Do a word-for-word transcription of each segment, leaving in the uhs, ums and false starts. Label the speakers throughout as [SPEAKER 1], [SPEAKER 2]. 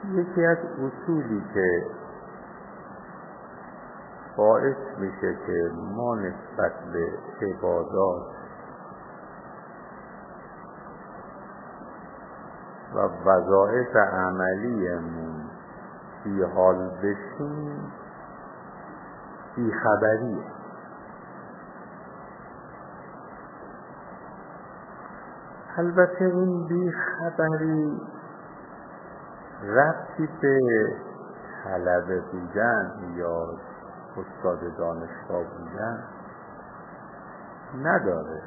[SPEAKER 1] یکی از اصولی که باعث میشه که ما نسبت به عبادات و وظایف عملیمون بی حال بشیم بیخبریه. البته این بیخبری ربطی به طلبه بودن یا استاد دانشگاه بودن نداره،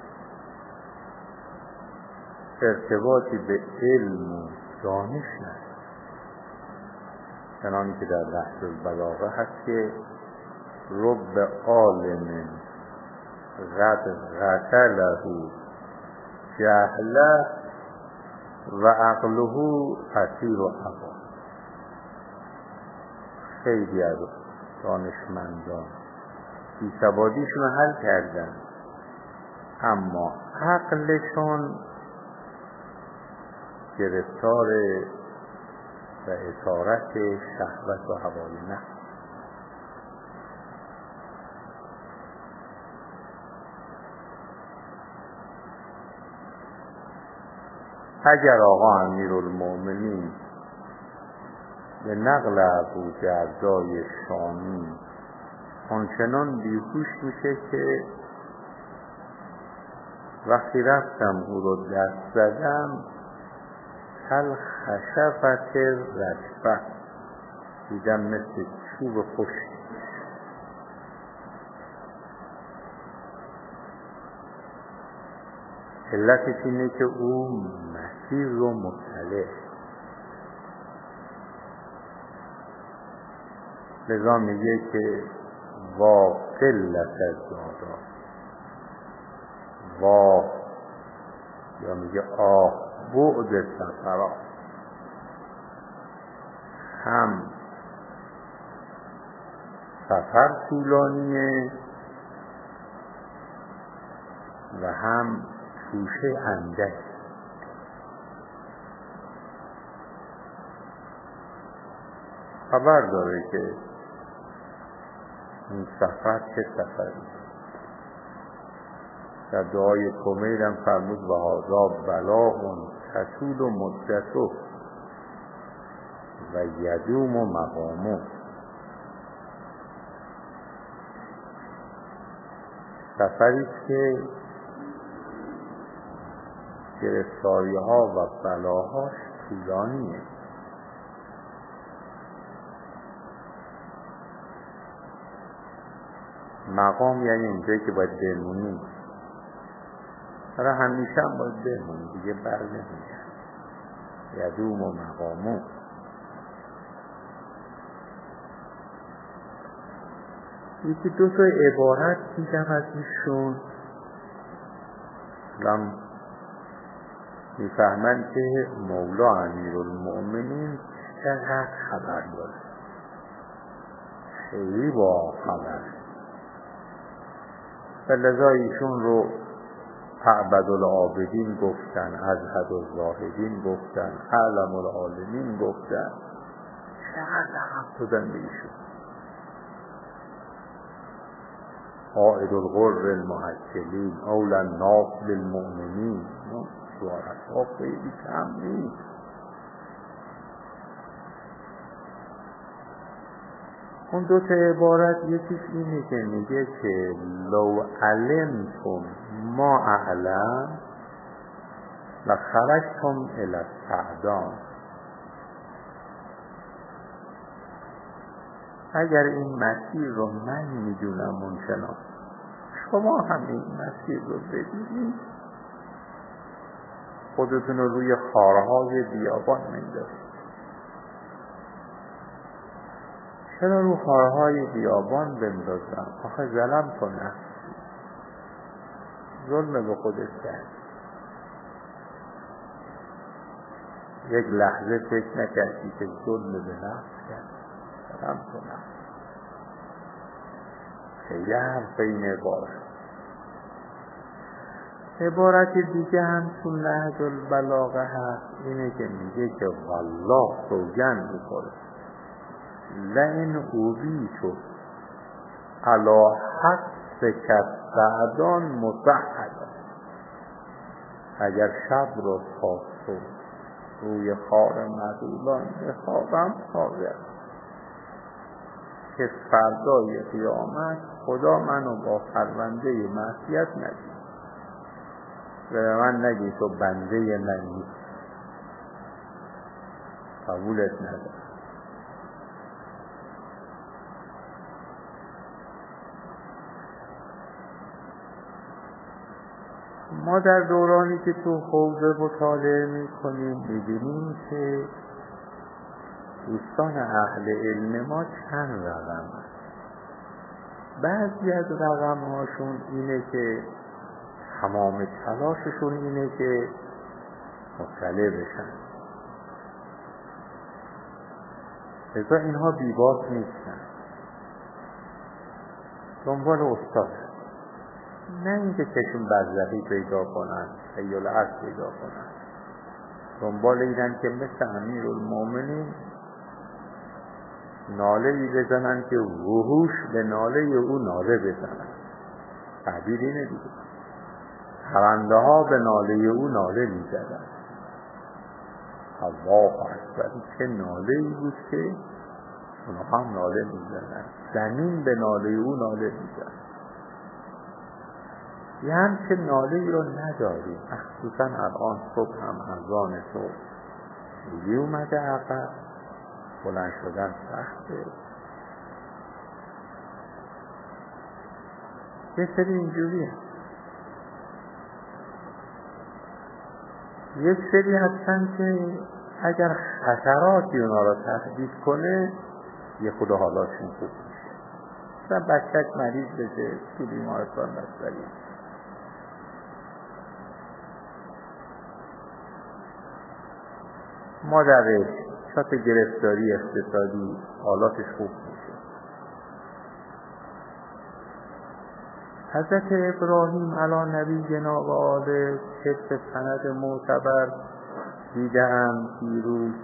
[SPEAKER 1] ارتباطی به علم و دانش نداره. چنانکه که در نهج البلاغه هست که رب عالم قد قتله جهله و عقله اسیر و هوا. خیلی از دانشمندان بیسوادیشون حل کردن، اما عقلشون گرفتار و اسارت شهوت و هوای نفس. اگر آقا امیرالمؤمنین به نقل ابو دردای شامی آنچنان بیهوش میشه که وقتی رفتم او رو دست زدم کل خشبت رشبه، دیدم مثل چوب خشک. علتش اینه که او مسیر رو مطلع، لذا میگه که وا قلت الزادا، وا یا میگه آه بعد سفرا، هم سفر طولانیه و هم توشه اندک. خبر داره که این سفر چه سفری. در دعای کمیر هم فرمود و هذا بلاء تطول مدته و یدوم مقامه. سفری که گرفتاری ها و بلاهاش طولانیه. مقام یعنی اونجایی که باید بمونی، برای همیشه هم باید بمونی، دیگه بر نمیگرد. یدوم و مقامو. یکی دو تا عبارت دیدم از ایشون، لم میفهمن که مولا امیرالمؤمنین چقدر خبر داره، خیلی با خبر. و لذا ایشون رو اعبد العابدین گفتن، ازهد الزاهدین گفتن، اعلم العالمین گفتن. چقدر لقب دادن به ایشون. قائد الغر المحجلین، اول الناس بالمؤمنین. شعارت ها خیلی کم نیست. اون دو تا عبارت یکیش اینه که میگه که لو علمتم ما اعلم لخرجتم الی السعدان. اگر این مسیر رو من میدونم اونچنان، شما هم این مسیر رو ببینید، خودتون رو روی خارهای بیابان میندازید. چرا رو خارهای بیابان بندازم؟ آخه ظلم تو نفسی، ظلم به خودت کرد. یک لحظه فکر نکردی که ظلم به نفس کرد؟ ظلم تو نفس. خیلی حرف این عبارت. عبارت دیگه هم تو نهج البلاغه هست، اینه که میگه که والله سوگند میخوره لئن اوذیت علی حسک سعدان مسعدا، اگر شب رو تا صبح روی خار معدولان بخوابم حاضر که فردای قیامت خدا منو با پرونده معصیت ندید و به من نگی تو بنده منی، قبولت ندارم. ما در دورانی که تو حوزه مطالعه میکنیم میبینیم که دوستان اهل علم ما چند رقم هست. بعضی از رقم هاشون اینه که تمام تلاششون اینه که مطلع بشن، لذا اینها بیباک نیستن، دنبال استاد، نه اینکه چشم برزخی پیدا کنن خیال عرض پیدا کنن، دنبال اینن که مثل امیرالمومنین ناله ای بزنن که وحوش به ناله او ناله بزنن. تعبیر اینه دیگه، پرنده ها به ناله او ناله می زدن. الله اکبر، چه ناله ای بود که اونها هم ناله می زدن. زمین به ناله او ناله می زدن. یه همچه ناله ای رو نداریم. مخصوصا الان صبح هم اذان صبح دیگه اومده عقب، بلند شدن سخته. یه سری اینجوری هست، یک سری هستن که اگر خطراتی اونا رو تهدید کنه یه خدا حالاشون خوب میشه. مثلا بچک مریض بشه تو بیمارستان بستری، مادرش شاید گرفتاری اقتصادی حالاتش خوب میشه. حضرت ابراهیم علی نبینا و آله طبق سند معتبر دیدم دیروز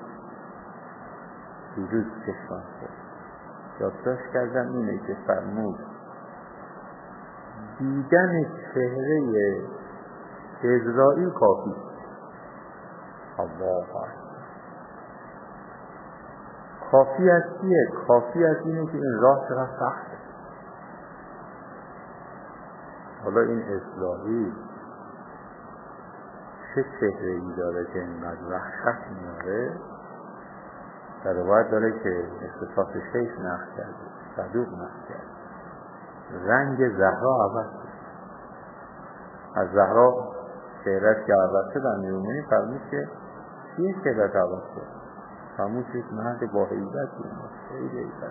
[SPEAKER 1] دیروز چشمان خود یادداشت کردم اینه که فرمود دیدن چهره عزرائیل کافی. الله اکبر، کافی از چیه؟ کافی از اینه که این راه چقدر سخته. حالا این اسرائیل چه چهره ای داره که اینقدر وحشت میاره؟ در روایت داره که اختصاص شیخ نقل کرده، صدوق نقل کرده، رنگ زهرا عوض شد. از زهرا چهرهش که عوض شد امیرالمومنین فرمود که چیه چهرهش عوض شد؟ فرمود که مرد با حیبت بود، خیلی حیبت.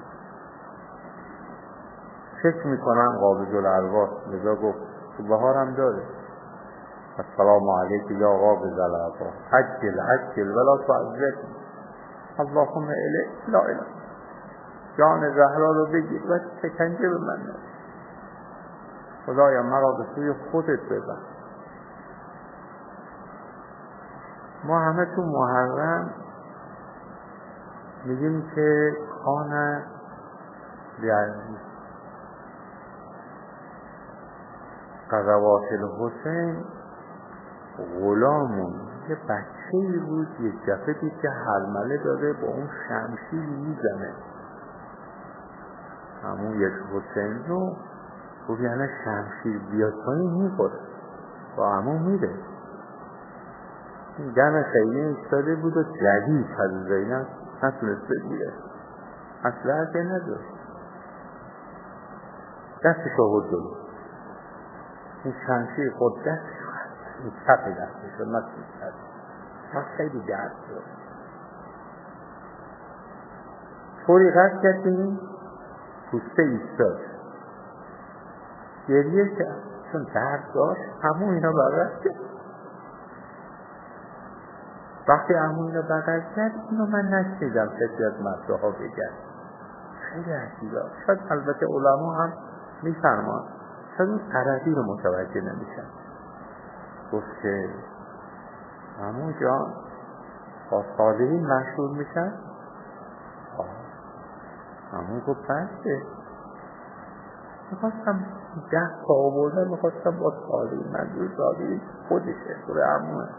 [SPEAKER 1] فکر میکنم قابض الارواح، لذا گفت تو بهار هم داره السلام علیک یا قابض الارواح عجل عجل ولا تعجل اللهم اله لا اله، جان زهرا رو بگیر و شکنجه به من نده، خدایا مرا به سوی خودت ببر. ما همه تو محرم میگیم که کان یعنی قضوات الحسین غلامون یه بچه‌ای بود، یک دفعه دید که حرمله داره با اون شمشیر میزنه همون یک حسین رو، گفت یعنی شمشیر بیاد پایین میخوره با همون میره. دم خیلی ایستاده بود و جدید از زینب نتونست بگیره، اصلا که نداشت، دستش آورد جلو، این شمشیر خود دستش این چپ دستش رو نتونست کرد، خیلی درد شد، طوری قرد کرد که این پوسته ایستاد، گریه کرد چون درد داشت. همون اینا بغل کرد، وقتی همون اینا بغل کرد اینو من نشنیدم کسی از مدرسه ها بگن، خیلی عجیبه. شاید البته علما هم میفرمان، شاید اون عربی رو متوجه نمیشن، گفت که عمو جان با صالحین مشهور میشن؟ عمو گفت بله. میخواستم ده تا آوردن، میخواستم با صالحین، منظور صالحین خودشه، طور عموه،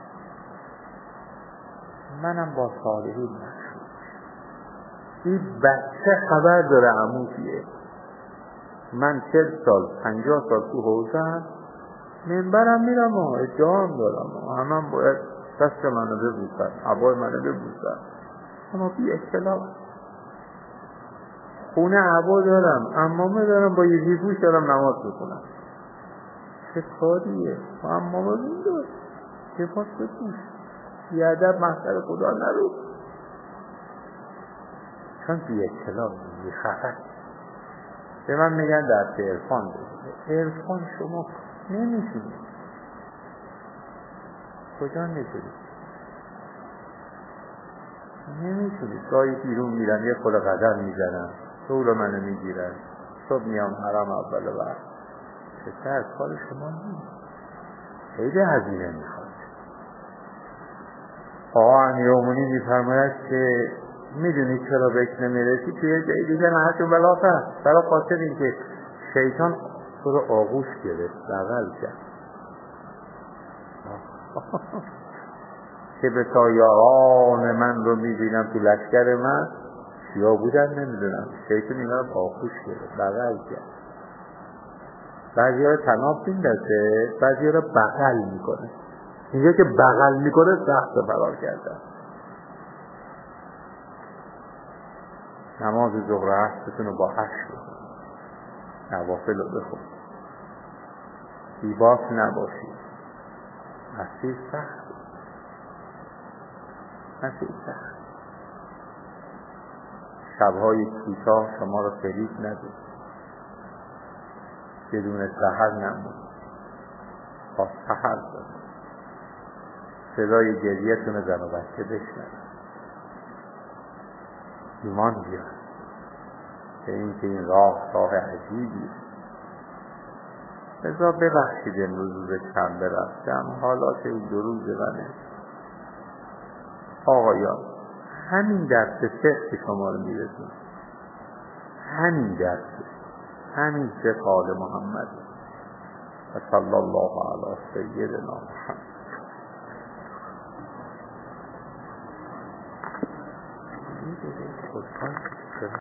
[SPEAKER 1] منم با صالحین مشهور. این بچه خبر داره عمو کیه. من چل سال پنجاه سال تو حوزه‌ام، منبرم میرم و ادعام دارم و همه هم باید دست منو ببوسن، عبای منو ببوسن، اما بی اطلاع. خونه عبا دارم، عمامه دارم، با یه پوش دارم نماز بکنم. چه کاریه؟ با عمامه بینده لباس بپوش، بی ادب محضر خدا نرو. چون بی اطلاع، بی خفت. به من میگن درس عرفان بده. عرفان شما نمیتونید. کجا نمیتونید؟ نمیتونید. گاهی بیرون میرن یه خود قدم میزنن، طول منو میگیرن، صبح میام حرم اول وقت. چه از کار شما نیست. خیلی هزینه میخواد. آقا امیرالمومنین میفرماید که میدونید چرا بهش نمیرسی؟ توی جایی دیگه نهتون بلافه برای خاطر این که شیطان تو رو آغوش گرفت، بغل کرد که به سایه‌ان من رو میبینم تو لشکر من چیا بودن نمیدونم، شیطان اینا رو آغوش گرفت، بغل کرد. بعضی ها رو تناب میندازه، بعضی ها رو بغل میکنه. اینجا که بغل میکنه سخت فرار کردن. نماز ظهر عصرتون رو با هشت بخون، نوافل رو بخون، بیباس نباشید. مسیح سخت، مسیح سخت. شبهای کوتاه شما رو فریب نده، بدون سحر نمون، با سحر داره صدای گریه‌تون زن و بچه بشنوید. ایمان بیار به این که این راه راه عجیبی. ازا ببخشید امروز روز شنبه رفتم، حالات این دو روز منه. آقایان همین درس فقه شما رو میرسون، همین درس، همین فقه آل محمد و صلی الله علی سیدنا محمد. خودکار